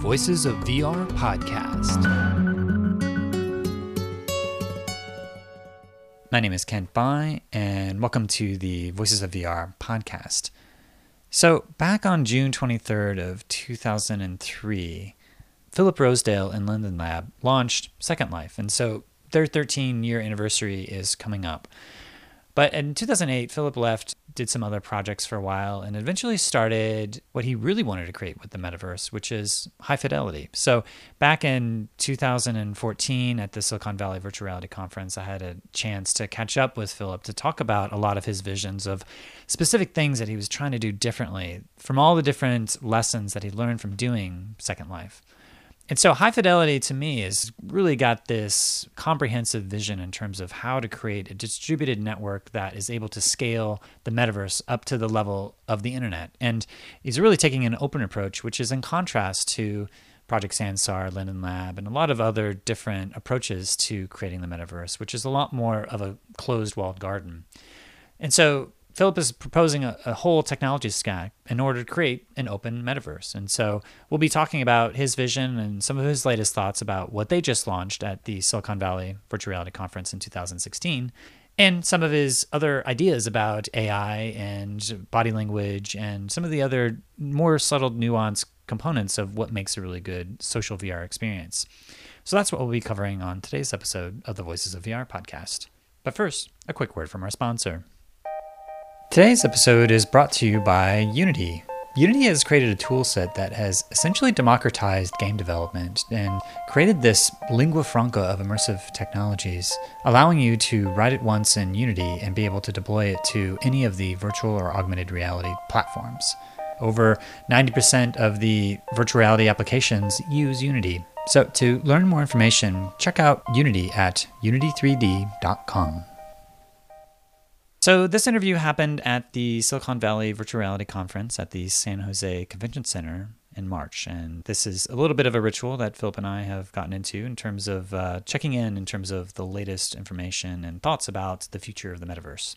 Voices of VR podcast. My name is Kent Bai, and welcome to the Voices of VR podcast. So, back on June 23rd of 2003, Philip Rosedale and Linden Lab launched Second Life, and so their 13-year anniversary is coming up. But in 2008, Philip left, did some other projects for a while, and eventually started what he really wanted to create with the metaverse, which is high fidelity. So back in 2014 at the Silicon Valley Virtual Reality Conference, I had a chance to catch up with Philip to talk about a lot of his visions of specific things that he was trying to do differently from all the different lessons that he learned from doing Second Life. And so high fidelity to me has really got this comprehensive vision in terms of how to create a distributed network that is able to scale the metaverse up to the level of the internet. And he's really taking an open approach, which is in contrast to Project Sansar, Linden Lab, and a lot of other different approaches to creating the metaverse, which is a lot more of a closed walled garden. And so Philip is proposing a whole technology stack in order to create an open metaverse. And so we'll be talking about his vision and some of his latest thoughts about what they just launched at the Silicon Valley Virtual Reality Conference in 2016, and some of his other ideas about AI and body language and some of the other more subtle, nuanced components of what makes a really good social VR experience. So that's what we'll be covering on today's episode of the Voices of VR podcast. But first, a quick word from our sponsor. Today's episode is brought to you by Unity. Unity has created a toolset that has essentially democratized game development and created this lingua franca of immersive technologies, allowing you to write it once in Unity and be able to deploy it to any of the virtual or augmented reality platforms. Over 90% of the virtual reality applications use Unity. So to learn more information, check out Unity at unity3d.com. So this interview happened at the Silicon Valley Virtual Reality Conference at the San Jose Convention Center in March. And this is a little bit of a ritual that Philip and I have gotten into in terms of checking in terms of the latest information and thoughts about the future of the metaverse.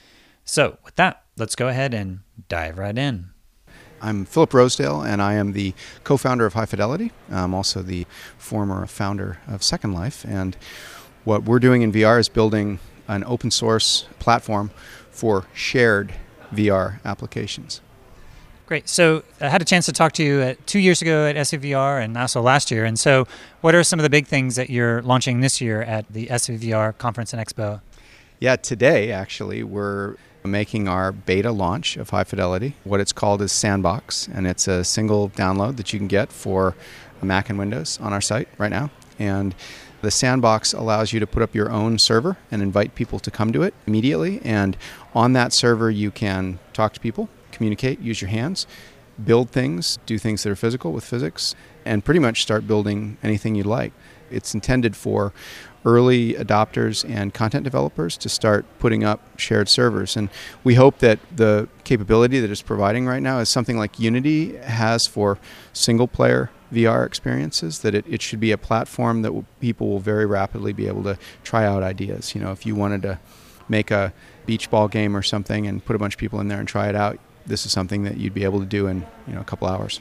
So with that, let's go ahead and dive right in. I'm Philip Rosedale, and I am the co-founder of High Fidelity. I'm also the former founder of Second Life. And what we're doing in VR is building an open source platform for shared VR applications. Great. So I had a chance to talk to you 2 years ago at SVVR and also last year. And so what are some of the big things that you're launching this year at the SVVR conference and expo? Yeah, today actually we're making our beta launch of High Fidelity. What it's called is Sandbox, and it's a single download that you can get for Mac and Windows on our site right now. And the Sandbox allows you to put up your own server and invite people to come to it immediately. And on that server, you can talk to people, communicate, use your hands, build things, do things that are physical with physics, and pretty much start building anything you'd like. It's intended for early adopters and content developers to start putting up shared servers. And we hope that the capability that it's providing right now is something like Unity has for single-player VR experiences, that it should be a platform that people will very rapidly be able to try out ideas. You know, if you wanted to make a beach ball game or something and put a bunch of people in there and try it out, this is something that you'd be able to do in a couple hours.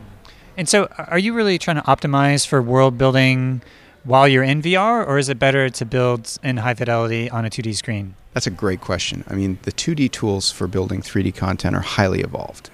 And so are you really trying to optimize for world building while you're in VR, or is it better to build in high fidelity on a 2D screen? That's a great question. I mean, the 2D tools for building 3D content are highly evolved.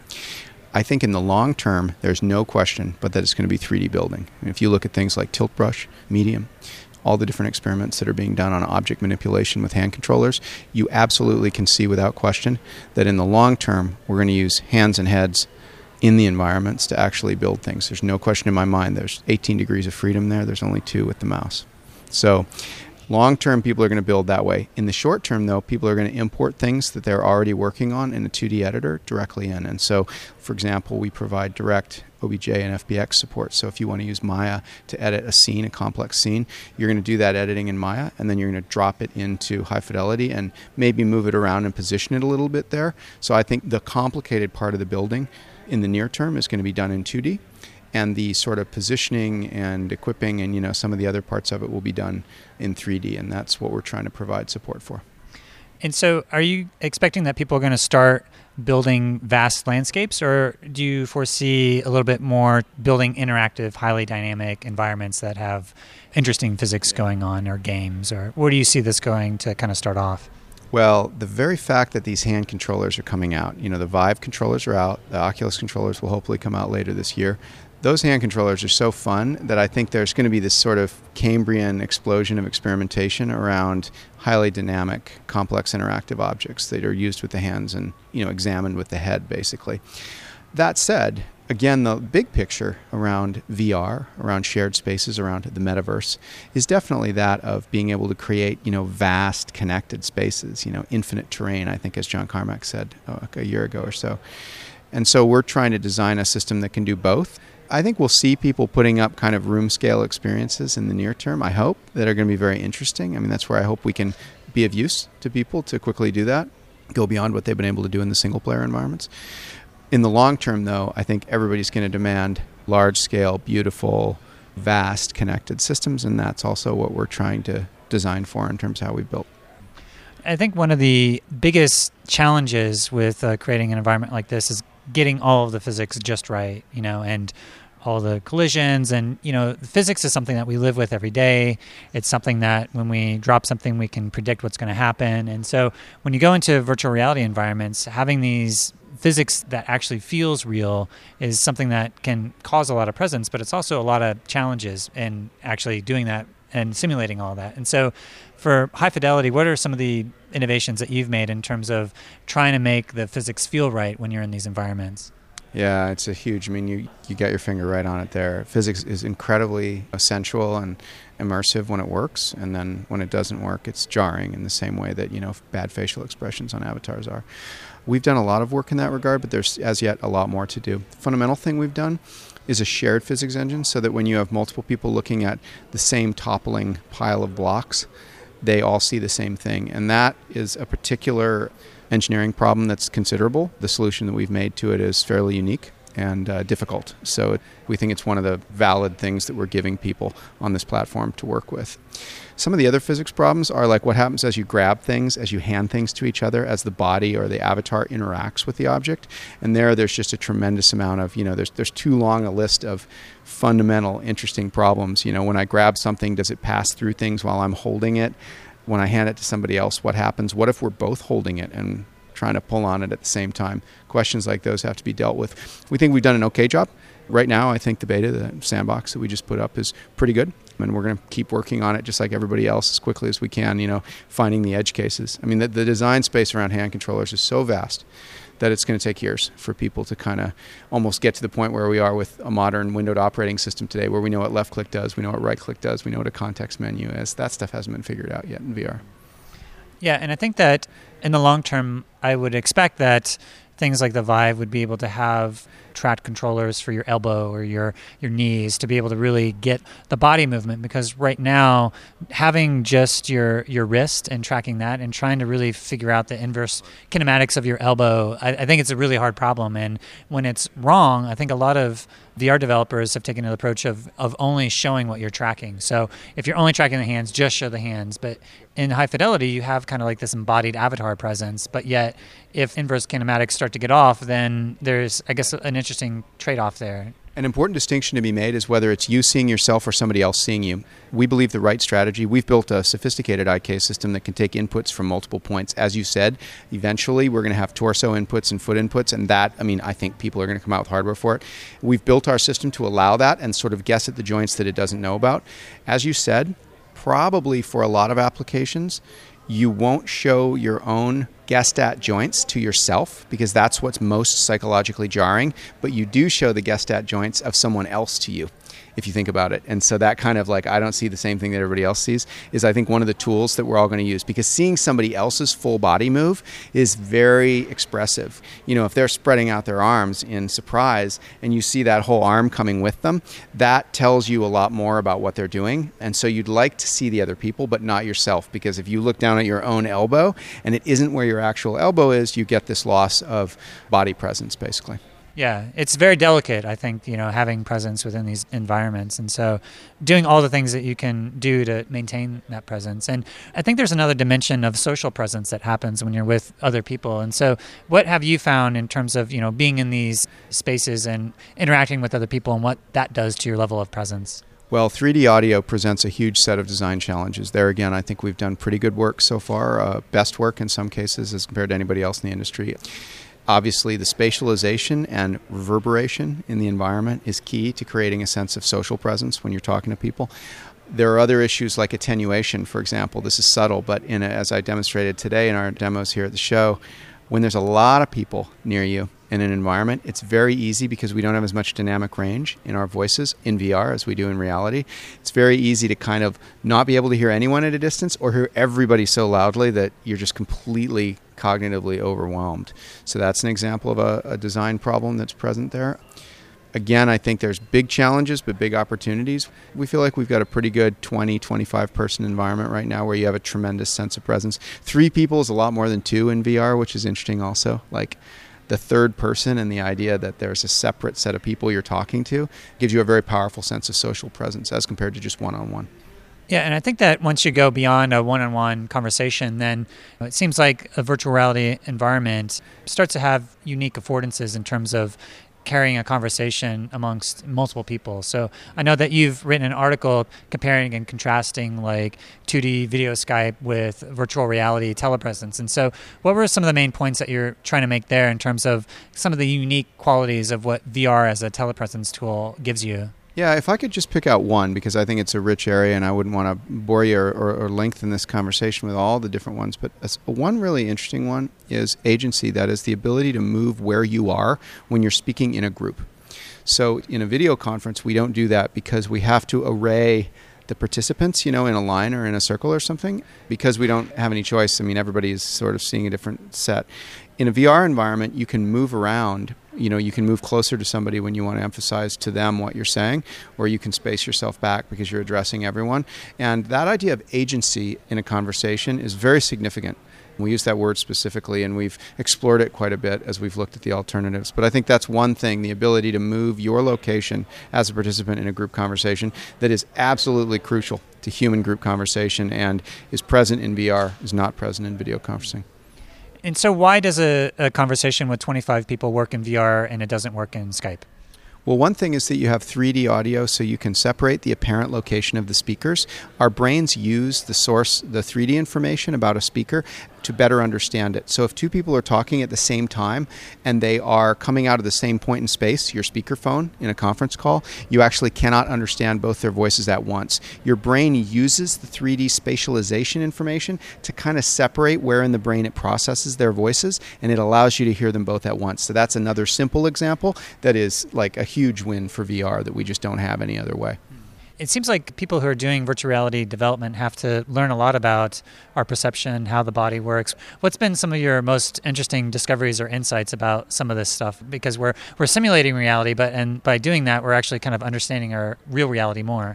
I think in the long term, there's no question but that it's going to be 3D building. And if you look at things like Tilt Brush, Medium, all the different experiments that are being done on object manipulation with hand controllers, you absolutely can see without question that in the long term, we're going to use hands and heads in the environments to actually build things. There's no question in my mind. There's 18 degrees of freedom there. There's only 2 with the mouse. So long term, people are going to build that way. In the short term, though, people are going to import things that they're already working on in a 2D editor directly in. And so, for example, we provide direct OBJ and FBX support. So if you want to use Maya to edit a scene, a complex scene, you're going to do that editing in Maya, and then you're going to drop it into High Fidelity and maybe move it around and position it a little bit there. So I think the complicated part of the building in the near term is going to be done in 2D, and the sort of positioning and equipping and some of the other parts of it will be done in 3D, and that's what we're trying to provide support for. And so are you expecting that people are going to start building vast landscapes, or do you foresee a little bit more building interactive, highly dynamic environments that have interesting physics going on, or games, or where do you see this going to kind of start off? Well, the very fact that these hand controllers are coming out, the Vive controllers are out, the Oculus controllers will hopefully come out later this year. Those hand controllers are so fun that I think there's going to be this sort of Cambrian explosion of experimentation around highly dynamic, complex interactive objects that are used with the hands and, examined with the head, basically. That said, again, the big picture around VR, around shared spaces, around the metaverse, is definitely that of being able to create, vast connected spaces, infinite terrain, I think, as John Carmack said a year ago or so. And so we're trying to design a system that can do both. I think we'll see people putting up kind of room scale experiences in the near term, I hope, that are going to be very interesting. I mean, that's where I hope we can be of use to people to quickly do that, go beyond what they've been able to do in the single player environments. In the long term, though, I think everybody's going to demand large-scale, beautiful, vast, connected systems, and that's also what we're trying to design for in terms of how we built. I think one of the biggest challenges with creating an environment like this is getting all of the physics just right, and all the collisions. And, physics is something that we live with every day. It's something that when we drop something, we can predict what's going to happen. And so when you go into virtual reality environments, having these physics that actually feels real is something that can cause a lot of presence, but it's also a lot of challenges in actually doing that and simulating all that. And so for High Fidelity, what are some of the innovations that you've made in terms of trying to make the physics feel right when you're in these environments? Yeah, it's you got your finger right on it there. Physics is incredibly sensual and immersive when it works, and then when it doesn't work, it's jarring in the same way that, bad facial expressions on avatars are. We've done a lot of work in that regard, but there's as yet a lot more to do. The fundamental thing we've done is a shared physics engine, so that when you have multiple people looking at the same toppling pile of blocks, they all see the same thing. And that is a particular engineering problem that's considerable. The solution that we've made to it is fairly unique and difficult. So we think it's one of the valid things that we're giving people on this platform to work with. Some of the other physics problems are like what happens as you grab things, as you hand things to each other, as the body or the avatar interacts with the object. And there's just a tremendous amount of, there's too long a list of fundamental, interesting problems. When I grab something, does it pass through things while I'm holding it? When I hand it to somebody else, what happens? What if we're both holding it and trying to pull on it at the same time? Questions like those have to be dealt with. We think we've done an okay job. Right now, I think the beta, the sandbox that we just put up, is pretty good. And we're going to keep working on it just like everybody else as quickly as we can, finding the edge cases. I mean, the design space around hand controllers is so vast that it's going to take years for people to kind of almost get to the point where we are with a modern windowed operating system today, where we know what left click does, we know what right click does, we know what a context menu is. That stuff hasn't been figured out yet in VR. Yeah, and I think that in the long term, I would expect that things like the Vive would be able to have tracked controllers for your elbow or your knees to be able to really get the body movement, because right now having just your wrist and tracking that and trying to really figure out the inverse kinematics of your elbow, I think it's a really hard problem. And when it's wrong, I think a lot of VR developers have taken an approach of only showing what you're tracking. So if you're only tracking the hands, just show the hands. But in High Fidelity, you have kind of like this embodied avatar presence. But yet, if inverse kinematics start to get off, then there's, I guess, an interesting trade-off there. An important distinction to be made is whether it's you seeing yourself or somebody else seeing you. We believe the right strategy. We've built a sophisticated IK system that can take inputs from multiple points. As you said, eventually we're going to have torso inputs and foot inputs, and that, I think people are going to come out with hardware for it. We've built our system to allow that and sort of guess at the joints that it doesn't know about. As you said, probably for a lot of applications, you won't show your own guessed at joints to yourself, because that's what's most psychologically jarring, but you do show the guessed at joints of someone else to you, if you think about it. And so that kind of like, I don't see the same thing that everybody else sees, is I think one of the tools that we're all going to use, because seeing somebody else's full body move is very expressive. If they're spreading out their arms in surprise and you see that whole arm coming with them, that tells you a lot more about what they're doing. And so you'd like to see the other people, but not yourself, because if you look down at your own elbow and it isn't where your actual elbow is, you get this loss of body presence, basically. Yeah, it's very delicate, I think, having presence within these environments. And so doing all the things that you can do to maintain that presence. And I think there's another dimension of social presence that happens when you're with other people. And so what have you found in terms of, being in these spaces and interacting with other people and what that does to your level of presence? Well, 3D audio presents a huge set of design challenges. There again, I think we've done pretty good work so far, best work in some cases as compared to anybody else in the industry. Obviously, the spatialization and reverberation in the environment is key to creating a sense of social presence when you're talking to people. There are other issues like attenuation, for example. This is subtle, but as I demonstrated today in our demos here at the show, when there's a lot of people near you in an environment, it's very easy because we don't have as much dynamic range in our voices in VR as we do in reality. It's very easy to kind of not be able to hear anyone at a distance or hear everybody so loudly that you're just completely cognitively overwhelmed. So that's an example of a design problem that's present there. Again, I think there's big challenges, but big opportunities. We feel like we've got a pretty good 20, 25 person environment right now where you have a tremendous sense of presence. 3 people is a lot more than 2 in VR, which is interesting also. Like the third person and the idea that there's a separate set of people you're talking to gives you a very powerful sense of social presence as compared to just one-on-one. Yeah, and I think that once you go beyond a one-on-one conversation, then it seems like a virtual reality environment starts to have unique affordances in terms of carrying a conversation amongst multiple people. So I know that you've written an article comparing and contrasting like 2D video Skype with virtual reality telepresence. And so what were some of the main points that you're trying to make there in terms of some of the unique qualities of what VR as a telepresence tool gives you? Yeah, if I could just pick out one, because I think it's a rich area and I wouldn't want to bore you or lengthen this conversation with all the different ones, but one really interesting one is agency. That is the ability to move where you are when you're speaking in a group. So in a video conference, we don't do that because we have to array the participants, in a line or in a circle or something, because we don't have any choice. I mean, everybody is sort of seeing a different set. In a VR environment, you can move around. You can move closer to somebody when you want to emphasize to them what you're saying, or you can space yourself back because you're addressing everyone. And that idea of agency in a conversation is very significant. We use that word specifically, and we've explored it quite a bit as we've looked at the alternatives. But I think that's one thing, the ability to move your location as a participant in a group conversation that is absolutely crucial to human group conversation and is present in VR, is not present in video conferencing. And so why does a conversation with 25 people work in VR and it doesn't work in Skype? Well, one thing is that you have 3D audio, so you can separate the apparent location of the speakers. Our brains use the 3D information about a speaker to better understand it. So if 2 people are talking at the same time and they are coming out of the same point in space, your speakerphone in a conference call, you actually cannot understand both their voices at once. Your brain uses the 3D spatialization information to kind of separate where in the brain it processes their voices, and it allows you to hear them both at once. So that's another simple example that is like a huge win for VR that we just don't have any other way. It seems like people who are doing virtual reality development have to learn a lot about our perception, how the body works. What's been some of your most interesting discoveries or insights about some of this stuff? Because we're simulating reality, and by doing that, we're actually kind of understanding our real reality more.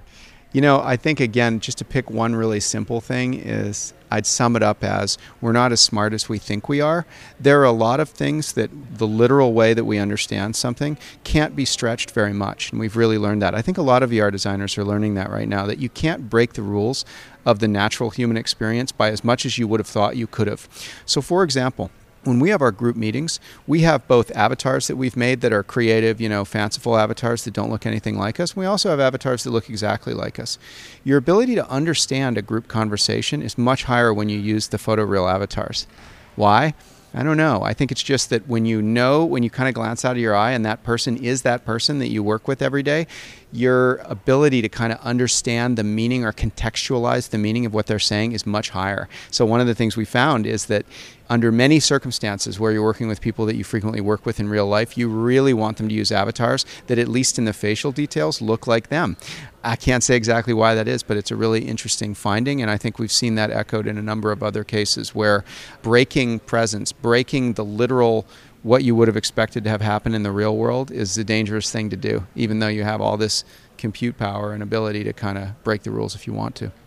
I think, again, just to pick one really simple thing is I'd sum it up as we're not as smart as we think we are. There are a lot of things that the literal way that we understand something can't be stretched very much, and we've really learned that. I think a lot of VR designers are learning that right now, that you can't break the rules of the natural human experience by as much as you would have thought you could have. So, for example, when we have our group meetings, we have both avatars that we've made that are creative, fanciful avatars that don't look anything like us. We also have avatars that look exactly like us. Your ability to understand a group conversation is much higher when you use the photoreal avatars. Why? I don't know. I think it's just that when you kind of glance out of your eye and that person is that person that you work with every day, your ability to kind of understand the meaning or contextualize the meaning of what they're saying is much higher. So one of the things we found is that under many circumstances where you're working with people that you frequently work with in real life, you really want them to use avatars that, at least in the facial details, look like them. I can't say exactly why that is, but it's a really interesting finding, and I think we've seen that echoed in a number of other cases where breaking presence, breaking the literal what you would have expected to have happen in the real world is a dangerous thing to do, even though you have all this compute power and ability to kind of break the rules if you want to.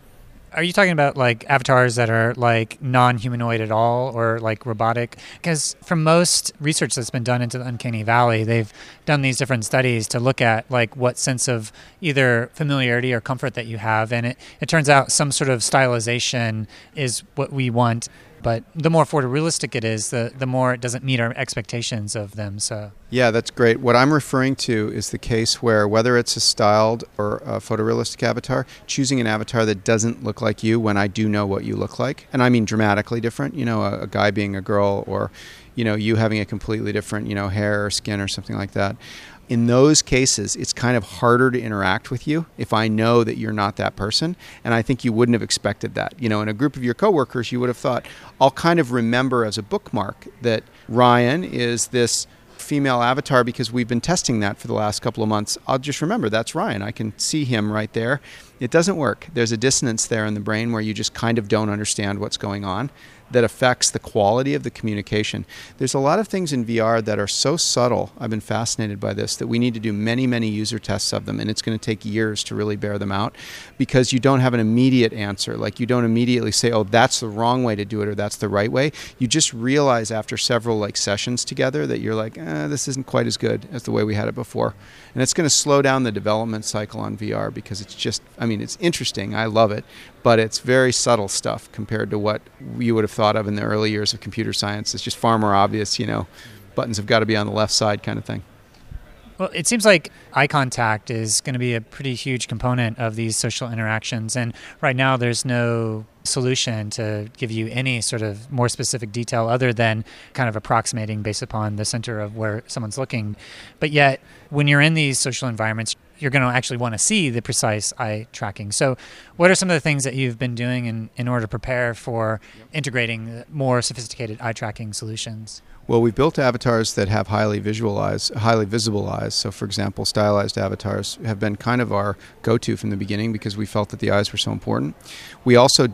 Are you talking about like avatars that are like non-humanoid at all or like robotic? Because from most research that's been done into the Uncanny Valley, they've done these different studies to look at like what sense of either familiarity or comfort that you have. And it turns out some sort of stylization is what we want. But the more photorealistic it is, the more it doesn't meet our expectations of them. So yeah, that's great. What I'm referring to is the case where whether it's a styled or a photorealistic avatar, choosing an avatar that doesn't look like you when I do know what you look like, and I mean dramatically different, a guy being a girl or, you having a completely different, hair or skin or something like that. In those cases, it's kind of harder to interact with you if I know that you're not that person. And I think you wouldn't have expected that. In a group of your coworkers, you would have thought, I'll kind of remember as a bookmark that Ryan is this female avatar because we've been testing that for the last couple of months. I'll just remember that's Ryan. I can see him right there. It doesn't work. There's a dissonance there in the brain where you just kind of don't understand what's going on that affects the quality of the communication. There's a lot of things in VR that are so subtle, I've been fascinated by this, that we need to do many, many user tests of them, and it's going to take years to really bear them out because you don't have an immediate answer. Like you don't immediately say, oh, that's the wrong way to do it or that's the right way. You just realize after several sessions together that you're like, this isn't quite as good as the way we had it before. And it's going to slow down the development cycle on VR because it's just, it's interesting. I love it. But it's very subtle stuff compared to what you would have thought of in the early years of computer science. It's just far more obvious, buttons have got to be on the left side kind of thing. Well, it seems like eye contact is going to be a pretty huge component of these social interactions. And right now there's no solution to give you any sort of more specific detail other than kind of approximating based upon the center of where someone's looking. But yet, when you're in these social environments, you're going to actually want to see the precise eye tracking. So what are some of the things that you've been doing in order to prepare for integrating more sophisticated eye tracking solutions? Well, we've built avatars that have highly visible eyes. So, for example, stylized avatars have been kind of our go-to from the beginning because we felt that the eyes were so important. We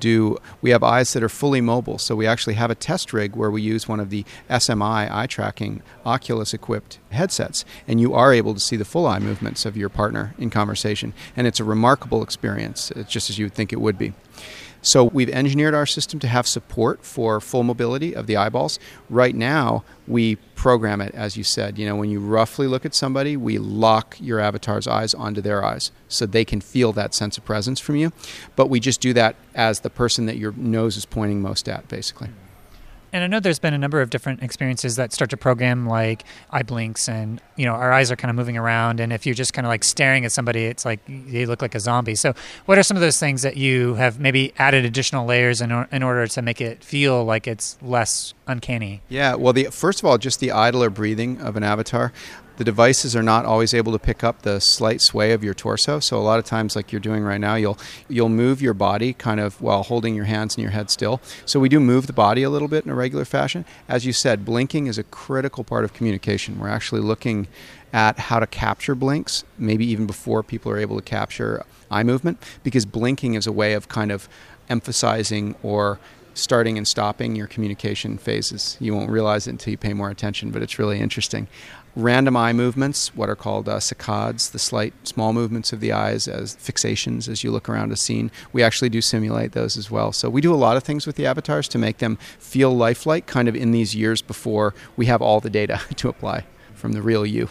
have eyes that are fully mobile. So we actually have a test rig where we use one of the SMI eye tracking Oculus-equipped headsets, and you are able to see the full eye movements of your partner in conversation. And it's a remarkable experience, just as you would think it would be. So we've engineered our system to have support for full mobility of the eyeballs. Right now, we program it, as you said. When you roughly look at somebody, we lock your avatar's eyes onto their eyes so they can feel that sense of presence from you. But we just do that as the person that your nose is pointing most at, basically. And I know there's been a number of different experiences that start to program like eye blinks and, our eyes are kind of moving around. And if you're just kind of like staring at somebody, it's like they look like a zombie. So what are some of those things that you have maybe added additional layers in order to make it feel like it's less uncanny? Yeah, well, first of all, just the idler breathing of an avatar. The devices are not always able to pick up the slight sway of your torso. So a lot of times, like you're doing right now, you'll move your body kind of while holding your hands and your head still. So we do move the body a little bit in a regular fashion. As you said, blinking is a critical part of communication. We're actually looking at how to capture blinks, maybe even before people are able to capture eye movement, because blinking is a way of kind of emphasizing or starting and stopping your communication phases. You won't realize it until you pay more attention, but it's really interesting. Random eye movements, what are called saccades, the slight small movements of the eyes as fixations as you look around a scene. We actually do simulate those as well. So we do a lot of things with the avatars to make them feel lifelike kind of in these years before we have all the data to apply from the real you.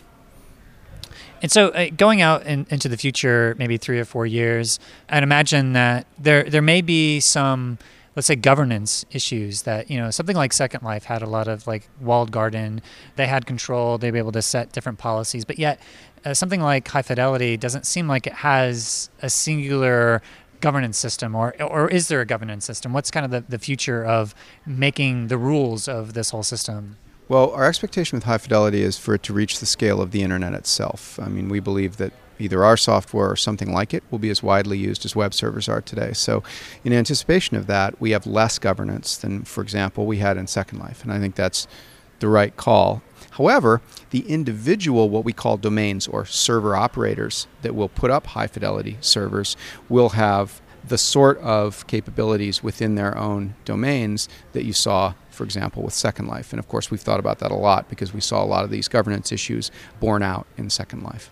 And so going out into the future, maybe 3 or 4 years, I'd imagine that there may be some, let's say, governance issues that, something like Second Life had a lot of like walled garden. They had control. They'd be able to set different policies. But yet something like High Fidelity doesn't seem like it has a singular governance system, or is there a governance system? What's kind of the future of making the rules of this whole system? Well, our expectation with High Fidelity is for it to reach the scale of the internet itself. I mean, we believe that either our software or something like it will be as widely used as web servers are today. So in anticipation of that, we have less governance than, for example, we had in Second Life. And I think that's the right call. However, the individual, what we call domains or server operators that will put up high fidelity servers will have the sort of capabilities within their own domains that you saw, for example, with Second Life. And of course, we've thought about that a lot because we saw a lot of these governance issues borne out in Second Life.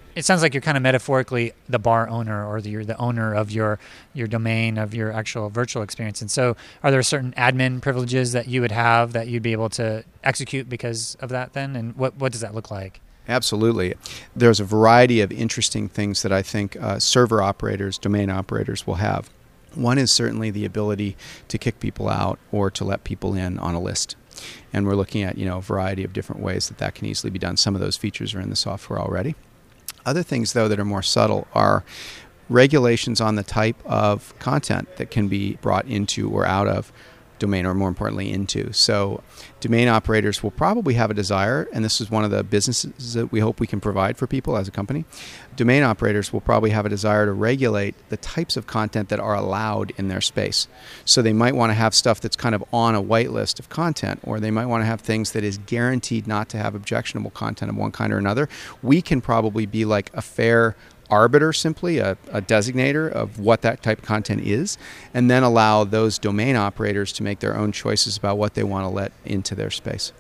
It sounds like you're kind of metaphorically the bar owner, or you're the owner of your domain, of your actual virtual experience. And so are there certain admin privileges that you would have that you'd be able to execute because of that then? And what does that look like? Absolutely. There's a variety of interesting things that I think server operators, domain operators will have. One is certainly the ability to kick people out or to let people in on a list. And we're looking at, a variety of different ways that can easily be done. Some of those features are in the software already. Other things, though, that are more subtle are regulations on the type of content that can be brought into or out of domain, or more importantly, into. So domain operators will probably have a desire, and this is one of the businesses that we hope we can provide for people as a company. Domain operators will probably have a desire to regulate the types of content that are allowed in their space. So they might want to have stuff that's kind of on a whitelist of content, or they might want to have things that is guaranteed not to have objectionable content of one kind or another. We can probably be like a fair arbiter, simply a designator of what that type of content is, and then allow those domain operators to make their own choices about what they want to let into their space.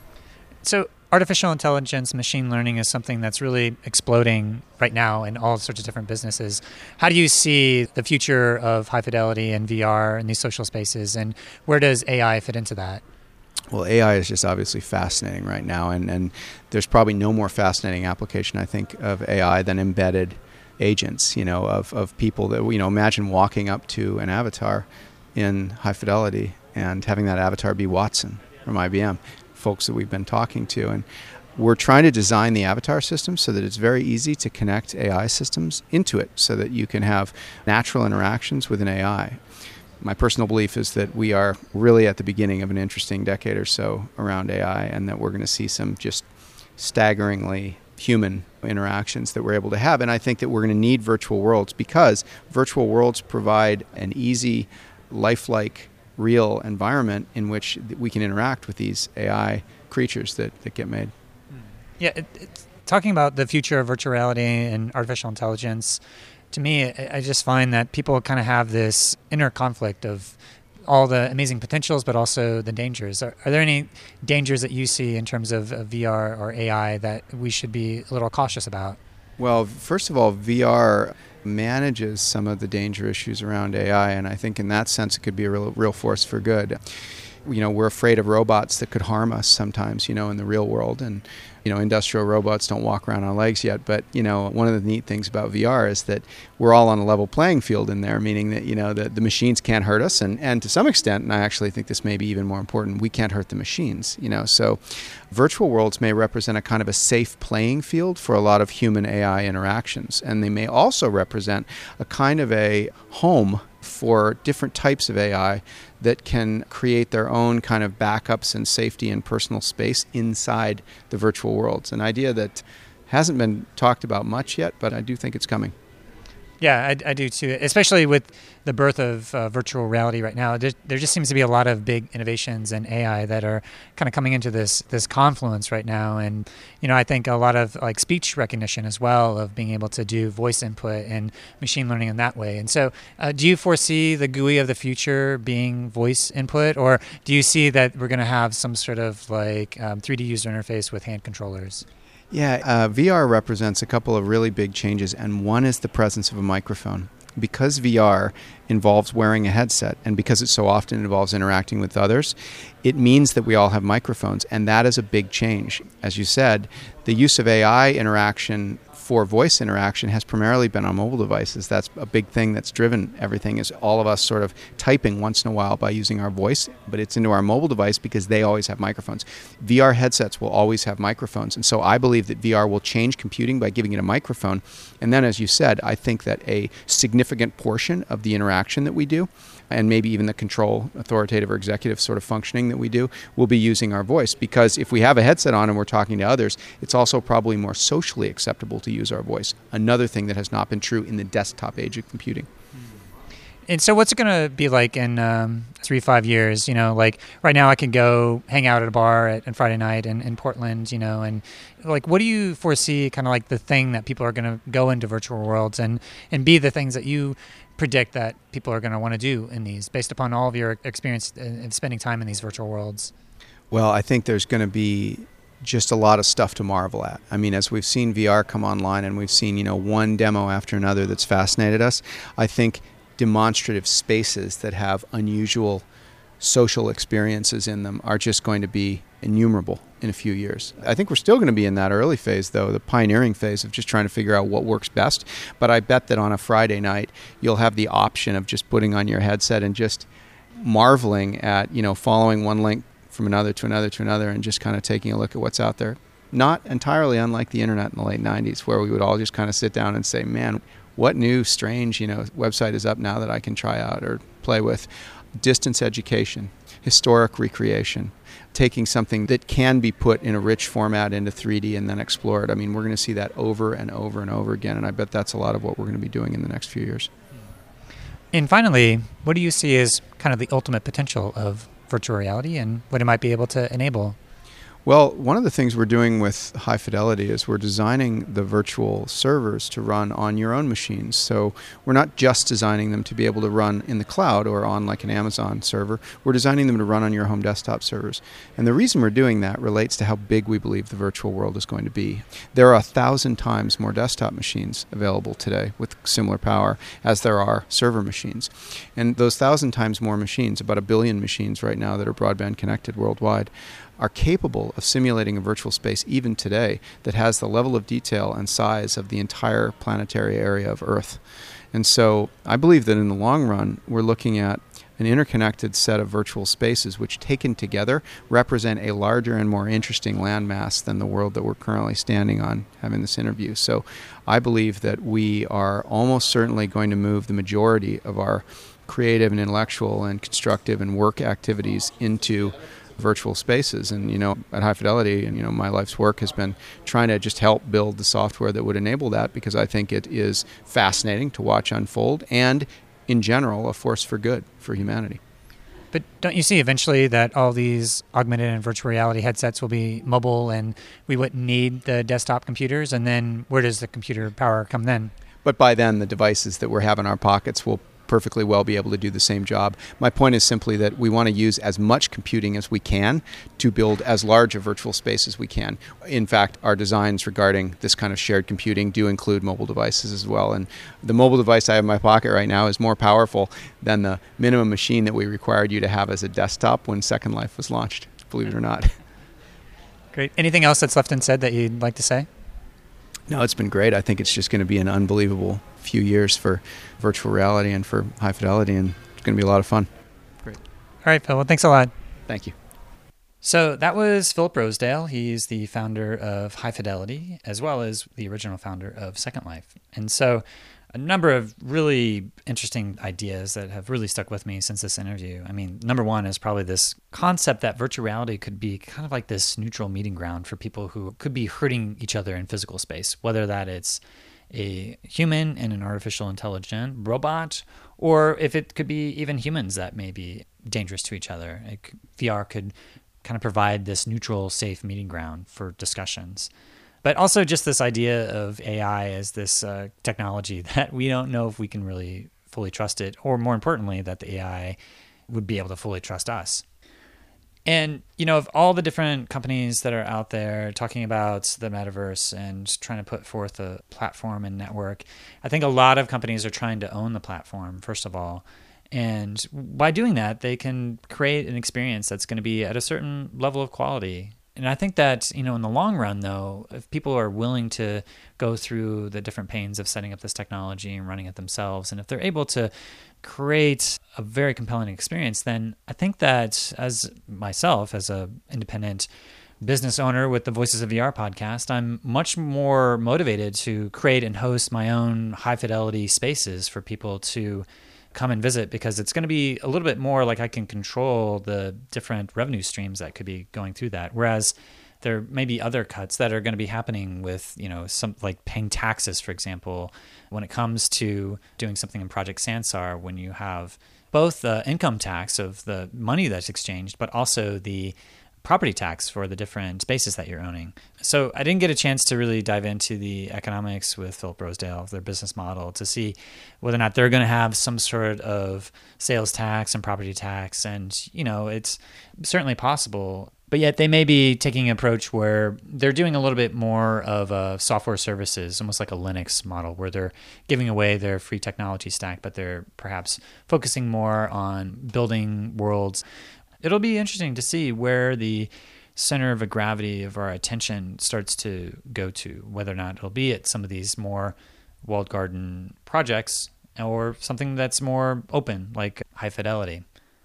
So artificial intelligence, machine learning is something that's really exploding right now in all sorts of different businesses. How do you see the future of high fidelity and VR and these social spaces, and where does AI fit into that? Well, AI is just obviously fascinating right now, and there's probably no more fascinating application, I think, of AI than embedded agents, of people that, imagine walking up to an avatar in high fidelity and having that avatar be Watson from IBM, folks that we've been talking to. And we're trying to design the avatar system so that it's very easy to connect AI systems into it so that you can have natural interactions with an AI. My personal belief is that we are really at the beginning of an interesting decade or so around AI, and that we're going to see some just staggeringly human interactions that we're able to have. And I think that we're going to need virtual worlds, because virtual worlds provide an easy, lifelike, real environment in which we can interact with these AI creatures that get made. Yeah, talking about the future of virtual reality and artificial intelligence, to me, I just find that people kind of have this inner conflict of all the amazing potentials, but also the dangers. Are there any dangers that you see in terms of VR or AI that we should be a little cautious about? Well, first of all, VR manages some of the danger issues around AI, and I think in that sense it could be a real force for good. We're afraid of robots that could harm us sometimes, in the real world. And, industrial robots don't walk around on legs yet. But, one of the neat things about VR is that we're all on a level playing field in there, meaning that, the machines can't hurt us. And to some extent, and I actually think this may be even more important, we can't hurt the machines, So virtual worlds may represent a kind of a safe playing field for a lot of human AI interactions. And they may also represent a kind of a home for different types of AI that can create their own kind of backups and safety and personal space inside the virtual worlds. An idea that hasn't been talked about much yet, but I do think it's coming. Yeah, I do too, especially with the birth of virtual reality right now. There just seems to be a lot of big innovations in AI that are kind of coming into this confluence right now. And, I think a lot of like speech recognition as well, of being able to do voice input and machine learning in that way. And so do you foresee the GUI of the future being voice input, or do you see that we're going to have some sort of like 3D user interface with hand controllers? Yeah, VR represents a couple of really big changes, and one is the presence of a microphone. Because VR involves wearing a headset, and because it so often involves interacting with others, it means that we all have microphones, and that is a big change. As you said, the use of AI interaction for voice interaction has primarily been on mobile devices. That's a big thing that's driven everything, is all of us sort of typing once in a while by using our voice, but it's into our mobile device because they always have microphones. VR headsets will always have microphones, and so I believe that VR will change computing by giving it a microphone. And then, as you said, I think that a significant portion of the interaction that we do, and maybe even the control, authoritative or executive sort of functioning that we do, will be using our voice. Because if we have a headset on and we're talking to others, it's also probably more socially acceptable to use our voice. Another thing that has not been true in the desktop age of computing. And so what's it going to be like in 3-5 years? Like right now I can go hang out at a bar on Friday night in Portland, and like what do you foresee kind of like the thing that people are going to go into virtual worlds and be the things that you predict that people are going to want to do in these based upon all of your experience in spending time in these virtual worlds? Well, I think there's going to be just a lot of stuff to marvel at. I mean, as we've seen VR come online and we've seen, one demo after another that's fascinated us, I think demonstrative spaces that have unusual social experiences in them are just going to be innumerable in a few years. I think we're still going to be in that early phase, though, the pioneering phase of just trying to figure out what works best. But I bet that on a Friday night, you'll have the option of just putting on your headset and just marveling at, following one link from another to another to another and just kind of taking a look at what's out there. Not entirely unlike the internet in the late 90s, where we would all just kind of sit down and say, man, what new, strange, website is up now that I can try out or play with. Distance education, historic recreation, taking something that can be put in a rich format into 3D and then explore it. I mean, we're going to see that over and over and over again, and I bet that's a lot of what we're going to be doing in the next few years. And finally, what do you see as kind of the ultimate potential of virtual reality and what it might be able to enable? Well, one of the things we're doing with High Fidelity is we're designing the virtual servers to run on your own machines. So we're not just designing them to be able to run in the cloud or on like an Amazon server. We're designing them to run on your home desktop servers. And the reason we're doing that relates to how big we believe the virtual world is going to be. There are 1,000 times more desktop machines available today with similar power as there are server machines. And those 1,000 times more machines, about 1 billion machines right now that are broadband connected worldwide, are capable of simulating a virtual space even today that has the level of detail and size of the entire planetary area of Earth. And so I believe that in the long run, we're looking at an interconnected set of virtual spaces which taken together represent a larger and more interesting landmass than the world that we're currently standing on having this interview. So I believe that we are almost certainly going to move the majority of our creative and intellectual and constructive and work activities into virtual spaces. And, at High Fidelity, and, my life's work has been trying to just help build the software that would enable that, because I think it is fascinating to watch unfold and, in general, a force for good for humanity. But don't you see eventually that all these augmented and virtual reality headsets will be mobile and we wouldn't need the desktop computers? And then where does the computer power come then? But by then, the devices that we have in our pockets will perfectly well be able to do the same job. My point is simply that we want to use as much computing as we can to build as large a virtual space as we can. In fact, our designs regarding this kind of shared computing do include mobile devices as well. And the mobile device I have in my pocket right now is more powerful than the minimum machine that we required you to have as a desktop when Second Life was launched, believe it or not. Great. Anything else that's left unsaid that you'd like to say? No, it's been great. I think it's just going to be an unbelievable few years for virtual reality and for High Fidelity, and it's going to be a lot of fun. Great. All right, Phil. Well, thanks a lot. Thank you. So that was Philip Rosedale. He's the founder of High Fidelity, as well as the original founder of Second Life. And so a number of really interesting ideas that have really stuck with me since this interview. I mean, number one is probably this concept that virtual reality could be kind of like this neutral meeting ground for people who could be hurting each other in physical space, whether that it's a human and an artificial intelligent robot, or if it could be even humans that may be dangerous to each other. VR could kind of provide this neutral, safe meeting ground for discussions. But also just this idea of AI as this technology that we don't know if we can really fully trust it, or more importantly, that the AI would be able to fully trust us. And, of all the different companies that are out there talking about the metaverse and trying to put forth a platform and network, I think a lot of companies are trying to own the platform, first of all. And by doing that, they can create an experience that's going to be at a certain level of quality. And I think that, in the long run, though, if people are willing to go through the different pains of setting up this technology and running it themselves, and if they're able to create a very compelling experience, then I think that as myself, as an independent business owner with the Voices of VR podcast, I'm much more motivated to create and host my own high fidelity spaces for people to come and visit, because it's going to be a little bit more like I can control the different revenue streams that could be going through that. Whereas there may be other cuts that are going to be happening with, some like paying taxes, for example, when it comes to doing something in Project Sansar, when you have both the income tax of the money that's exchanged, but also the property tax for the different spaces that you're owning. So I didn't get a chance to really dive into the economics with Philip Rosedale, their business model, to see whether or not they're going to have some sort of sales tax and property tax. And, it's certainly possible But yet they may be taking an approach where they're doing a little bit more of a software services, almost like a Linux model, where they're giving away their free technology stack, but they're perhaps focusing more on building worlds. It'll be interesting to see where the center of gravity of our attention starts to go to, whether or not it'll be at some of these more walled garden projects or something that's more open, like High Fidelity.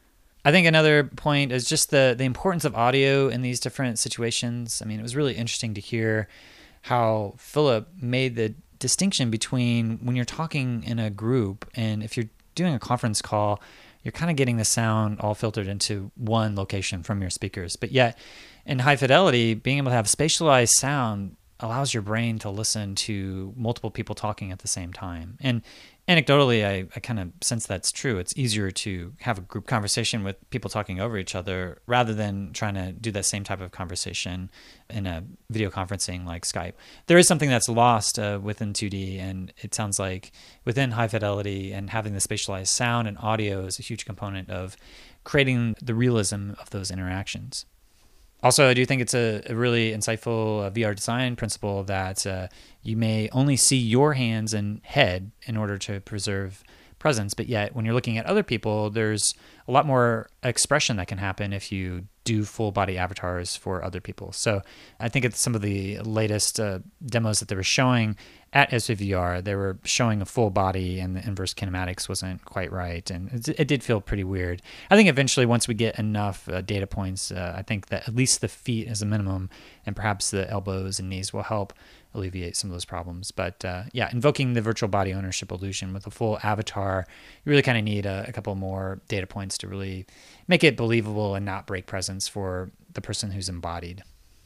I think another point is just the importance of audio in these different situations. I mean, it was really interesting to hear how Philip made the distinction between when you're talking in a group and if you're doing a conference call, you're kind of getting the sound all filtered into one location from your speakers. But yet in High Fidelity, being able to have spatialized sound allows your brain to listen to multiple people talking at the same time. And anecdotally, I kind of sense that's true. It's easier to have a group conversation with people talking over each other rather than trying to do that same type of conversation in a video conferencing like Skype. There is something that's lost within 2D, and it sounds like within High Fidelity and having the spatialized sound and audio is a huge component of creating the realism of those interactions. Also, I do think it's a really insightful VR design principle that you may only see your hands and head in order to preserve presence, but yet when you're looking at other people, there's a lot more expression that can happen if you do full body avatars for other people. So I think it's some of the latest demos that they were showing at SVVR, they were showing a full body and the inverse kinematics wasn't quite right. And it did feel pretty weird. I think eventually once we get enough data points, I think that at least the feet as a minimum and perhaps the elbows and knees will help alleviate some of those problems. But yeah, invoking the virtual body ownership illusion with a full avatar, you really kind of need a couple more data points to really make it believable and not break presence for the person who's embodied.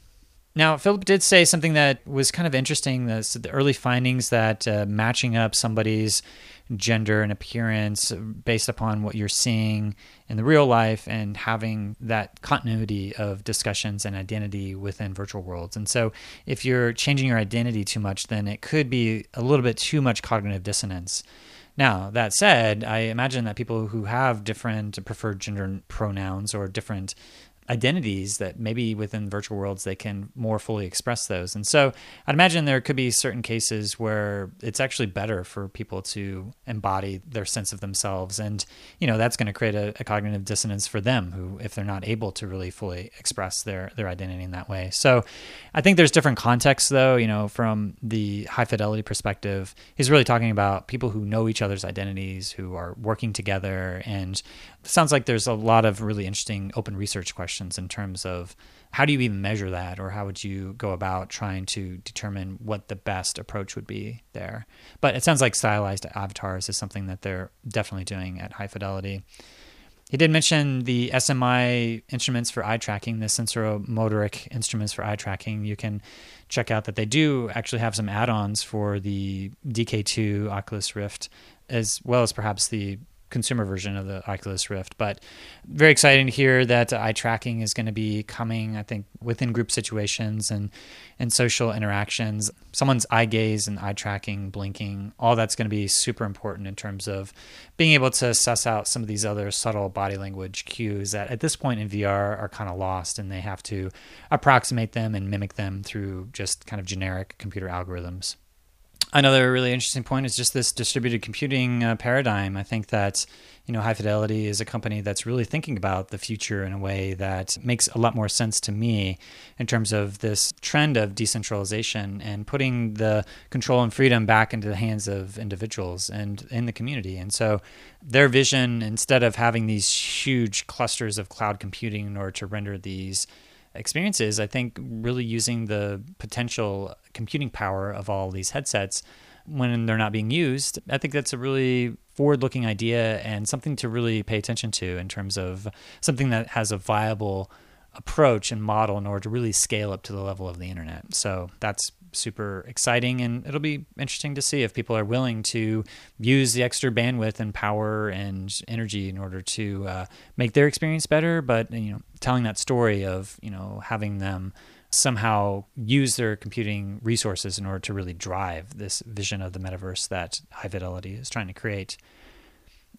Now, Philip did say something that was kind of interesting, the early findings that matching up somebody's gender and appearance based upon what you're seeing in the real life and having that continuity of discussions and identity within virtual worlds. And so if you're changing your identity too much, then it could be a little bit too much cognitive dissonance. Now, that said, I imagine that people who have different preferred gender pronouns or different identities that maybe within virtual worlds they can more fully express those. And so I'd imagine there could be certain cases where it's actually better for people to embody their sense of themselves. And, you know, that's going to create a cognitive dissonance for them who, if they're not able to really fully express their identity in that way. So I think there's different contexts though, you know, from the High Fidelity perspective, he's really talking about people who know each other's identities, who are working together. And it sounds like there's a lot of really interesting open research questions in terms of how do you even measure that, or how would you go about trying to determine what the best approach would be there. But it sounds like stylized avatars is something that they're definitely doing at High Fidelity. He did mention the SMI instruments for eye tracking, the sensorimotoric instruments for eye tracking. You can check out that they do actually have some add-ons for the DK2 Oculus Rift, as well as perhaps the consumer version of the Oculus Rift. But very exciting to hear that eye tracking is going to be coming, I think, within group situations and social interactions. Someone's eye gaze and eye tracking, blinking, all that's going to be super important in terms of being able to suss out some of these other subtle body language cues that at this point in VR are kind of lost, and they have to approximate them and mimic them through just kind of generic computer algorithms. Another really interesting point is just this distributed computing paradigm. I think that, you know, High Fidelity is a company that's really thinking about the future in a way that makes a lot more sense to me in terms of this trend of decentralization and putting the control and freedom back into the hands of individuals and in the community. And so their vision, instead of having these huge clusters of cloud computing in order to render these experiences, I think really using the potential computing power of all these headsets when they're not being used, I think that's a really forward-looking idea and something to really pay attention to in terms of something that has a viable approach and model in order to really scale up to the level of the internet. So that's super exciting, and it'll be interesting to see if people are willing to use the extra bandwidth and power and energy in order to make their experience better. But, you know, telling that story of, you know, having them somehow use their computing resources in order to really drive this vision of the metaverse that High Fidelity is trying to create.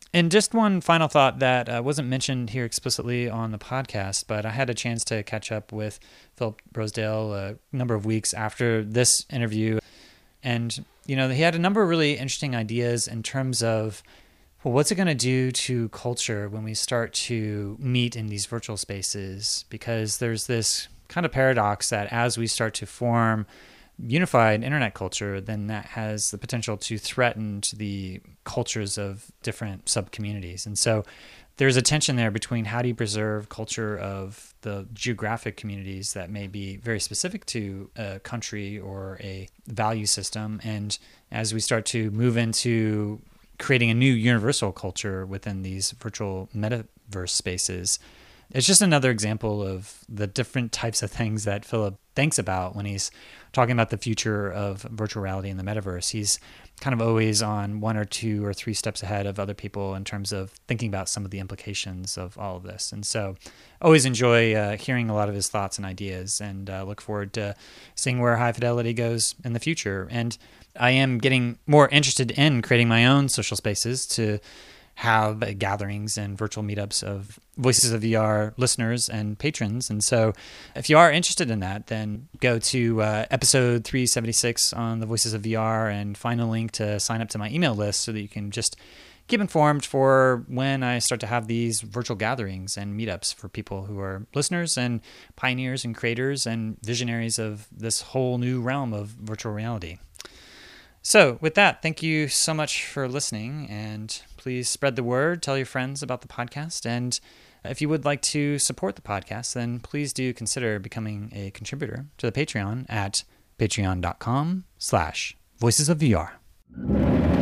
And just one final thought that wasn't mentioned here explicitly on the podcast, but I had a chance to catch up with Philip Rosedale a number of weeks after this interview. And, he had a number of really interesting ideas in terms of, well, what's it going to do to culture when we start to meet in these virtual spaces? Because there's this kind of paradox that as we start to form unified internet culture, then that has the potential to threaten the cultures of different sub-communities. And so there's a tension there between how do you preserve culture of the geographic communities that may be very specific to a country or a value system. And as we start to move into creating a new universal culture within these virtual metaverse spaces, it's just another example of the different types of things that Philip thinks about when he's talking about the future of virtual reality in the metaverse. He's kind of always on 1 or 2 or 3 steps ahead of other people in terms of thinking about some of the implications of all of this. And so always enjoy hearing a lot of his thoughts and ideas, and look forward to seeing where High Fidelity goes in the future. And I am getting more interested in creating my own social spaces to have gatherings and virtual meetups of Voices of VR listeners and patrons. And so if you are interested in that, then go to episode 376 on the Voices of VR and find a link to sign up to my email list so that you can just keep informed for when I start to have these virtual gatherings and meetups for people who are listeners and pioneers and creators and visionaries of this whole new realm of virtual reality. So with that, thank you so much for listening, and please spread the word, tell your friends about the podcast. And if you would like to support the podcast, then please do consider becoming a contributor to the Patreon at patreon.com/voicesofvr.